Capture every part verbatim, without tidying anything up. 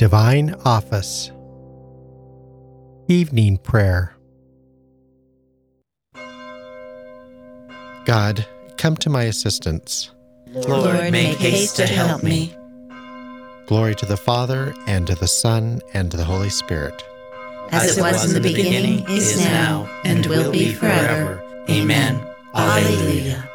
Divine Office. Evening Prayer. God, come to my assistance. Lord, make haste to help me. Glory to the Father, and to the Son, and to the Holy Spirit. As it was in the beginning, is now, and will be forever. Amen. Alleluia.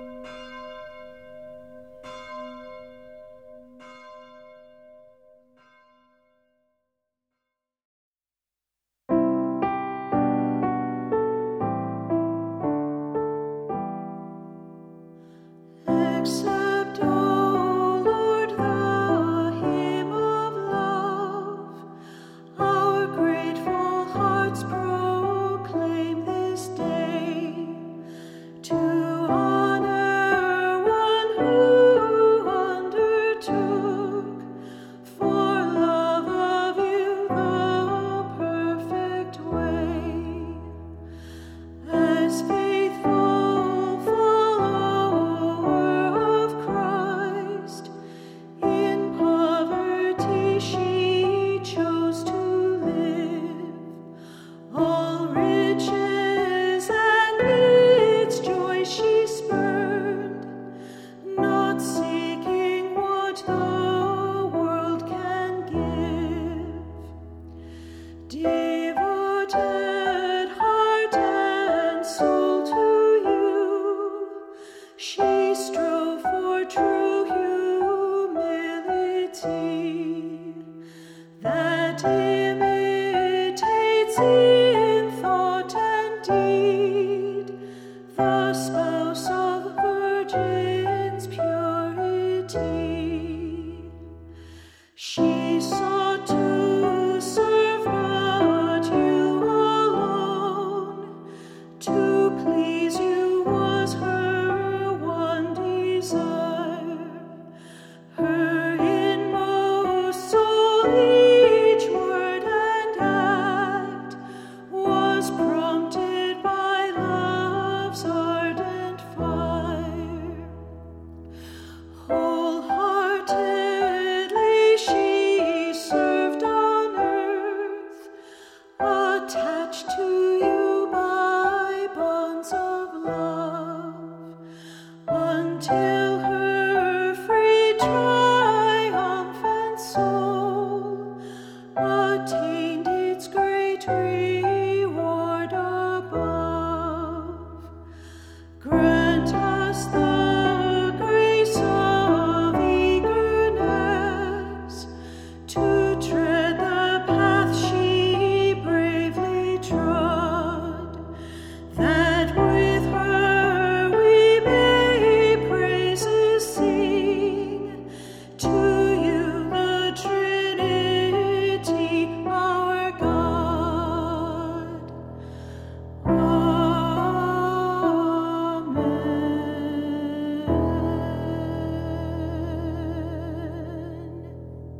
Accept, O Lord, the hymn of love. Our grateful hearts proclaim this day to honor one who undertook for love of you the perfect way. As faithful follower of Christ, in poverty she chose to live. All riches and its joy she spurned, not seeking what the world can give. Devoted heart and soul to you, she strove for true humility that imitates in thought and deed the spouse of virgins' purity. She sought to serve but you alone, to please you was her one desire. Her inmost soul, each word and act was prompted by love's ardent fire. Wholeheartedly she served on earth, attached to you by bonds of love, until her free triumphant soul attained its great reward above. Grant us the grace of eagerness to tread the path she bravely trod, that with her we may praises sing to you, the Trinity, our God. Amen.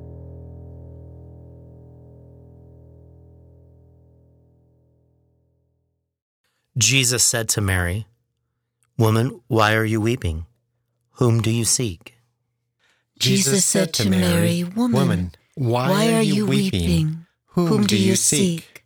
Jesus said to Mary, "Woman, why are you weeping? Whom do you seek?" Jesus said to Mary, Woman, why are you weeping? Whom do you seek?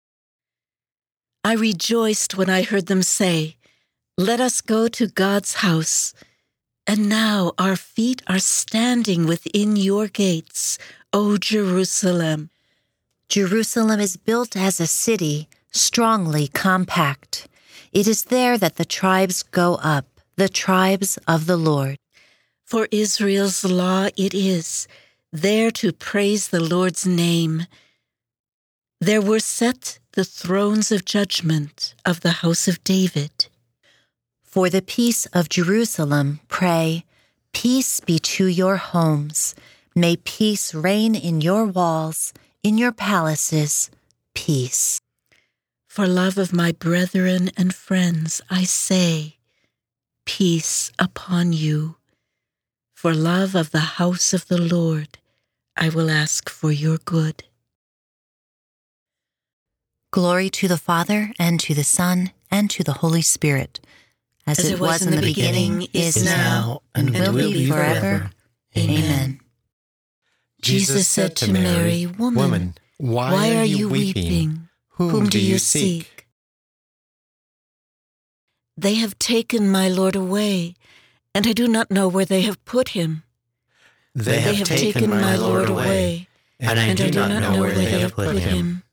I rejoiced when I heard them say, "Let us go to God's house." And now our feet are standing within your gates, O Jerusalem. Jerusalem is built as a city, strongly compact. It is there that the tribes go up, the tribes of the Lord. For Israel's law it is, there to praise the Lord's name. There were set the thrones of judgment of the house of David. For the peace of Jerusalem, pray, peace be to your homes. May peace reign in your walls, in your palaces, peace. For love of my brethren and friends, I say, peace upon you. For love of the house of the Lord, I will ask for your good. Glory to the Father, and to the Son, and to the Holy Spirit, as, as it, it was, was in the beginning, beginning is now, and, and will be forever. Amen. Jesus said to Mary, Woman, why are you weeping? Whom do you seek? They have taken my Lord away, and I do not know where they have put him. They have, they have taken, taken my Lord away, and I, and do, I do not, not know where they have put him. him.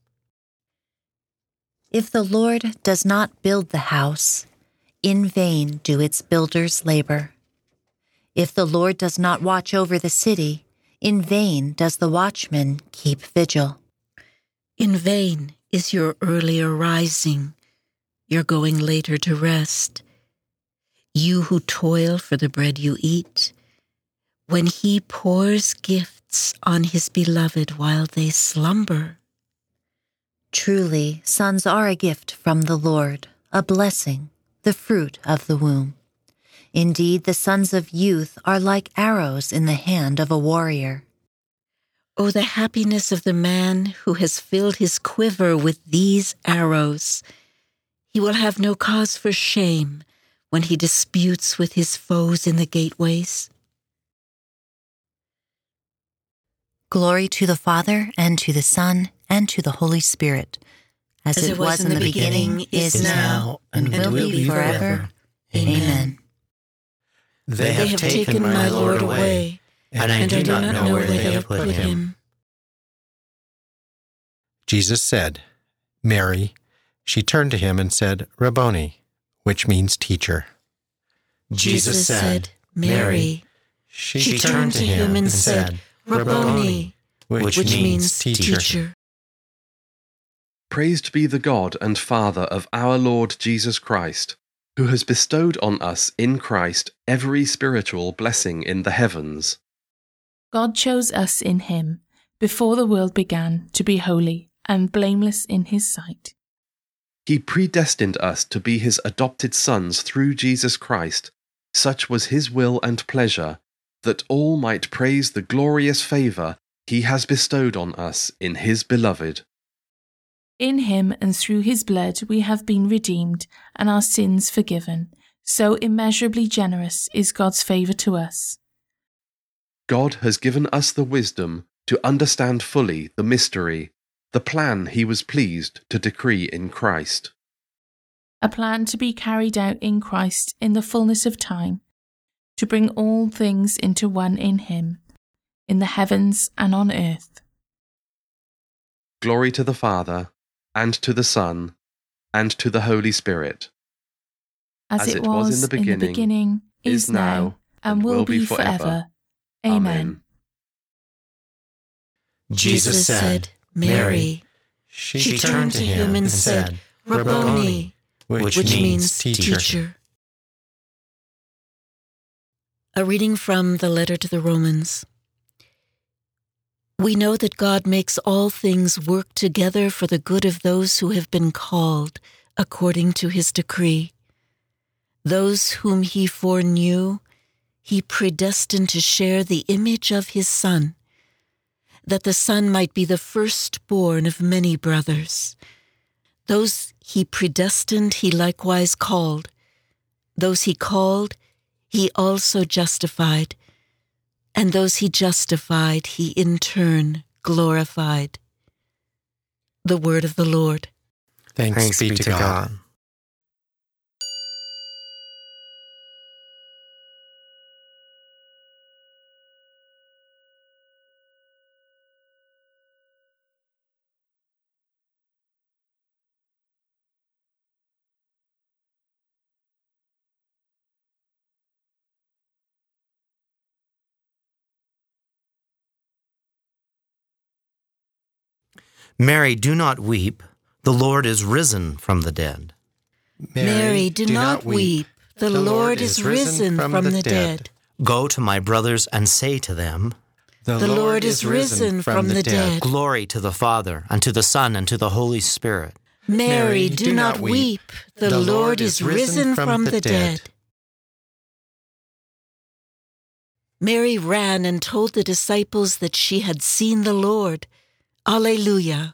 If the Lord does not build the house, in vain do its builders labor. If the Lord does not watch over the city, in vain does the watchman keep vigil. In vain is your earlier rising, your going later to rest. You who toil for the bread you eat, when he pours gifts on his beloved while they slumber. Truly, sons are a gift from the Lord, a blessing, the fruit of the womb. Indeed, the sons of youth are like arrows in the hand of a warrior. Oh, the happiness of the man who has filled his quiver with these arrows. He will have no cause for shame when he disputes with his foes in the gateways. Glory to the Father, and to the Son, and to the Holy Spirit, as, as it, it was, was in the beginning, beginning is now, and, and will be forever. forever. Amen. They, they have, have taken, taken my Lord away, and I, and do, I do not know where they have put him. Jesus said, Mary. She turned to him and said, Rabboni, which means teacher. Jesus said, Mary. She, she turned to him and said, Rabboni, which, which means teacher. teacher. Praised be the God and Father of our Lord Jesus Christ, who has bestowed on us in Christ every spiritual blessing in the heavens. God chose us in him, before the world began, to be holy and blameless in his sight. He predestined us to be his adopted sons through Jesus Christ. Such was his will and pleasure, that all might praise the glorious favour he has bestowed on us in his beloved. In him and through his blood we have been redeemed and our sins forgiven. So immeasurably generous is God's favour to us. God has given us the wisdom to understand fully the mystery, the plan he was pleased to decree in Christ. A plan to be carried out in Christ in the fullness of time, to bring all things into one in him, in the heavens and on earth. Glory to the Father, and to the Son, and to the Holy Spirit. As, As it, it was, was in the beginning, in the beginning is now, and, and will, will be forever. forever. Amen. Amen. Jesus said, Mary. She, she turned to him and said, Rabboni, which, which means teacher. teacher. A reading from the letter to the Romans. We know that God makes all things work together for the good of those who have been called according to his decree. Those whom he foreknew, he predestined to share the image of his Son, that the Son might be the firstborn of many brothers. Those he predestined, he likewise called. Those he called, he also justified. And those he justified, he in turn glorified. The word of the Lord. Thanks, Thanks be, be to God. God. Mary, do not weep. The Lord is risen from the dead. Mary, do, do not weep. The, the Lord is risen from, from the, the dead. dead. Go to my brothers and say to them, The, the Lord, Lord is risen from, from the dead. dead. Glory to the Father, and to the Son, and to the Holy Spirit. Mary, do, do not weep. The, the Lord is risen from the dead. Mary ran and told the disciples that she had seen the Lord. Alleluia.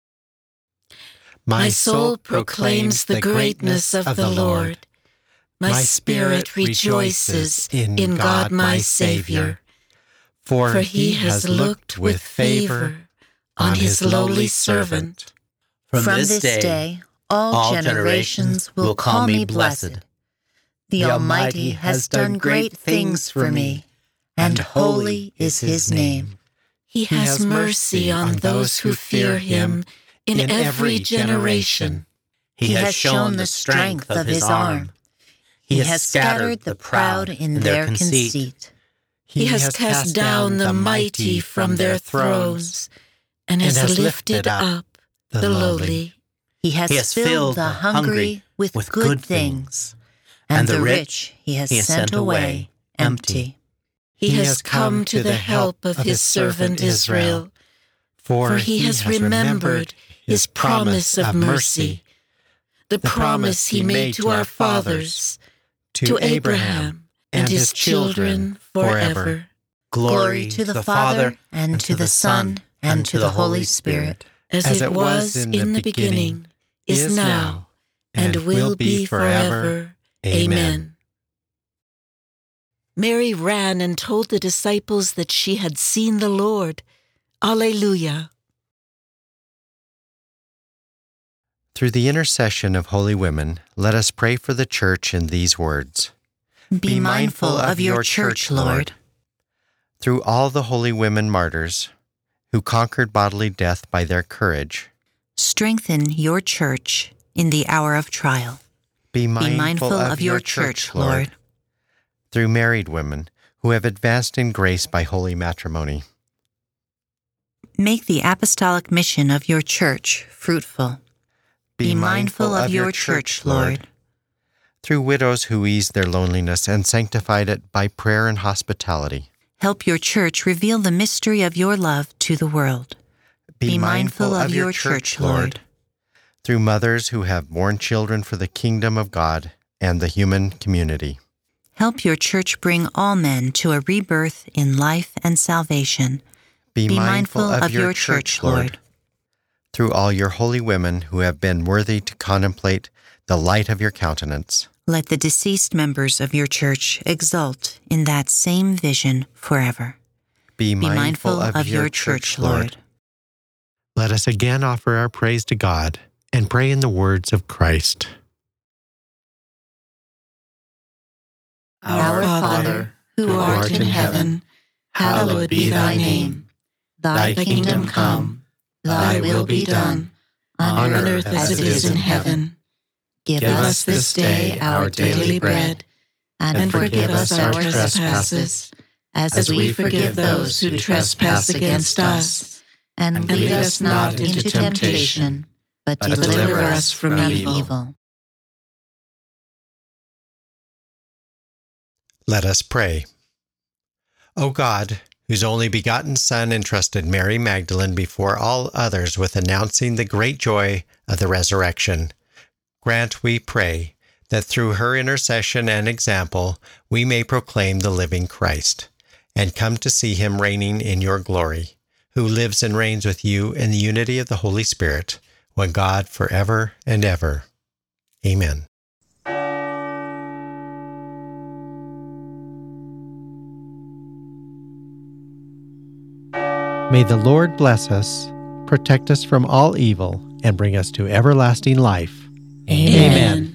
My soul proclaims the greatness of the Lord. My spirit rejoices in God my Savior. For, For he has looked with favor on his lowly servant. From, From this, this day, day, all, all generations will call me blessed. The Almighty has done great things for me, and holy is his name. He has mercy on those who fear him in every generation. He has shown the strength of his arm. He has scattered the proud in their conceit. He has cast down the mighty from their thrones, and has lifted up the lowly. He has, He has filled the hungry with, with good good things, and and the the rich rich he has he has sent sent away away empty. empty. He has come to the help of his servant Israel, for he has remembered his promise of mercy, the promise he made to our fathers, to Abraham and his children forever. Glory to the Father, and to the Son, and to the Holy Spirit, As it was in the beginning, is now, and will be forever. Amen. Mary ran and told the disciples that she had seen the Lord. Alleluia. Through the intercession of holy women, let us pray for the Church in these words. Be mindful of your church, Lord. Through all the holy women martyrs, who conquered bodily death by their courage, Strengthen your church in the hour of trial. be Be mindful, mindful of your church, Lord. Through married women, who have advanced in grace by holy matrimony, Make the apostolic mission of your church fruitful. Be mindful of your church, Lord. Through widows who eased their loneliness and sanctified it by prayer and hospitality, Help your church reveal the mystery of your love to the world. Be mindful of your church, Lord. Through mothers who have borne children for the kingdom of God and the human community, Help your church bring all men to a rebirth in life and salvation. be, Be mindful of your church, Lord. Through all your holy women who have been worthy to contemplate the light of your countenance, Let the deceased members of your church exult in that same vision forever. be, Be mindful of your church, Lord. Let us again offer our praise to God and pray in the words of Christ. Our Father, who art in heaven, hallowed be thy name. Thy kingdom come, thy will be done, on earth as it is in heaven. Give us this day our daily bread, and forgive us our trespasses, as we forgive those who trespass against us. And lead us not into temptation, but but deliver us from evil. Let us pray. O God, whose only begotten Son entrusted Mary Magdalene before all others with announcing the great joy of the resurrection, grant, we pray, that through her intercession and example we may proclaim the living Christ, and come to see him reigning in your glory, who lives and reigns with you in the unity of the Holy Spirit, one God forever and ever. Amen. May the Lord bless us, protect us from all evil, and bring us to everlasting life. Amen.